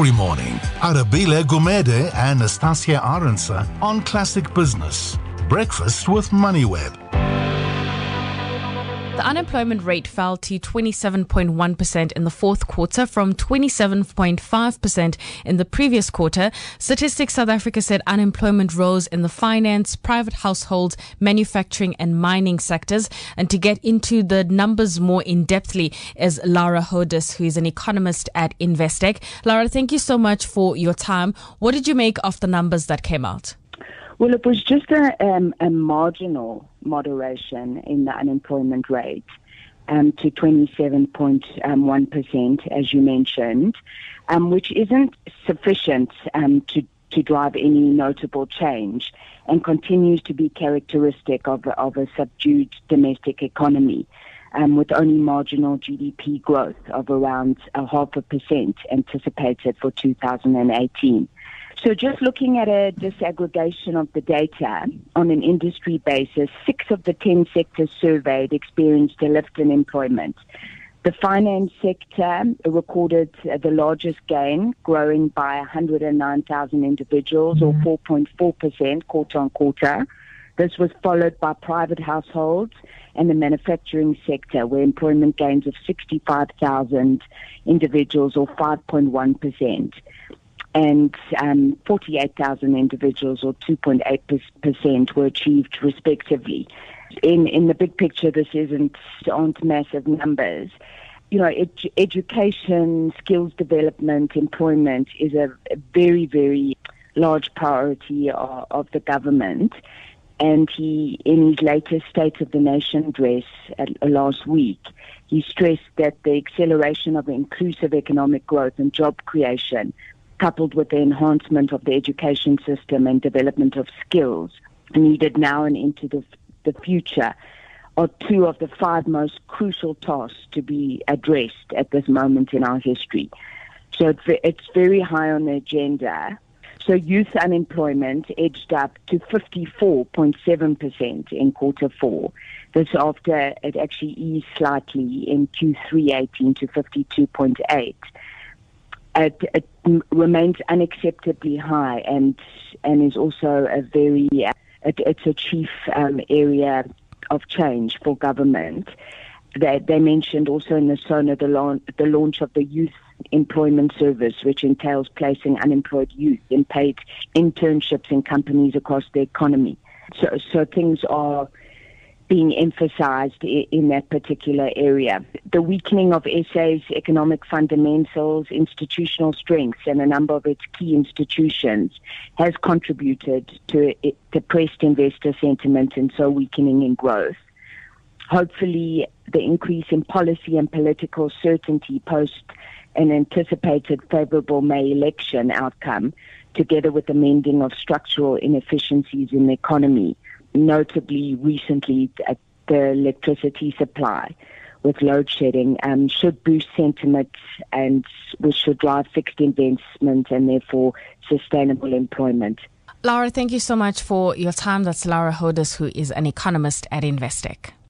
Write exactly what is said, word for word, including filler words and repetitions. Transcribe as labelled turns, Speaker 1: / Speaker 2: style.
Speaker 1: every morning. Arabile Gumede and Nastasia Aronsa on Classic Business. Breakfast with MoneyWeb.
Speaker 2: The unemployment rate fell to twenty-seven point one percent in the fourth quarter from twenty-seven point five percent in the previous quarter. Statistics South Africa said unemployment rose in the finance, private households, manufacturing and mining sectors. And to get into the numbers more in-depthly is Laura Hodis, who is an economist at Investec. Laura, thank you so much for your time. What did you make of the numbers that came out?
Speaker 3: Well, it was just a, um, a marginal moderation in the unemployment rate um, to twenty-seven point one percent, as you mentioned, um, which isn't sufficient um, to, to drive any notable change and continues to be characteristic of, of a subdued domestic economy, um, with only marginal G D P growth of around a half a percent anticipated for two thousand eighteen. So just looking at a disaggregation of the data on an industry basis, six of the ten sectors surveyed experienced a lift in employment. The finance sector recorded the largest gain, growing by one hundred nine thousand individuals, or four point four percent quarter on quarter. This was followed by private households and the manufacturing sector, where employment gains of sixty-five thousand individuals, or five point one percent. And um, forty-eight thousand individuals, or two point eight percent, were achieved respectively. In in the big picture, this isn't aren't massive numbers. You know, ed- education, skills development, employment is a, a very, very large priority of, of the government. And he, in his latest State of the Nation address uh, last week, he stressed that the acceleration of inclusive economic growth and job creation, coupled with the enhancement of the education system and development of skills needed now and into the, the future, are two of the five most crucial tasks to be addressed at this moment in our history. So it's, it's very high on the agenda. So youth unemployment edged up to fifty-four point seven percent in quarter four. This after it actually eased slightly in Q three eighteen to fifty-two point eight. It, it remains unacceptably high and and is also a very, it, it's a chief um, area of change for government. They, they mentioned also in the SONA the, launch, the launch of the Youth Employment Service, which entails placing unemployed youth in paid internships in companies across the economy. So, so things are being emphasized in that particular area. The weakening of S A's economic fundamentals, institutional strengths, and a number of its key institutions has contributed to depressed investor sentiment and so weakening in growth. Hopefully, the increase in policy and political certainty post an anticipated favorable May election outcome, together with the mending of structural inefficiencies in the economy, notably recently at the electricity supply with load shedding, um, should boost sentiment and which should drive fixed investment and therefore sustainable employment.
Speaker 2: Laura, thank you so much for your time. That's Laura Hodis, who is an economist at Investec.